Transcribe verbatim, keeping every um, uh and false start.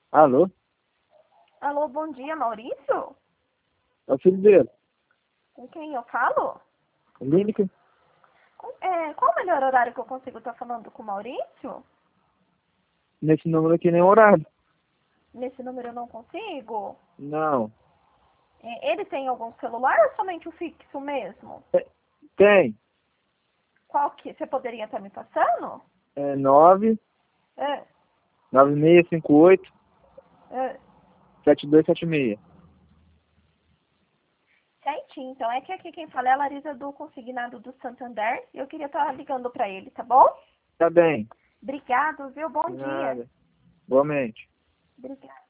Alô? Alô, bom dia, Maurício? É o filho dele. Com quem eu falo? Clínica? Com- é, qual o melhor horário que eu consigo estar falando com o Maurício? Nesse número aqui nem horário. Nesse número eu não consigo? Não. É, ele tem algum celular ou somente o fixo mesmo? Te- Tem. Qual que você poderia estar me passando? É nove É, nove seis cinco oito é. sete dois sete seis. Certinho, então é que aqui quem fala é a Larisa do Consignado do Santander e eu queria estar ligando para ele, tá bom? Tá bem. Obrigado, viu? Bom De dia. nada. Igualmente. Obrigada.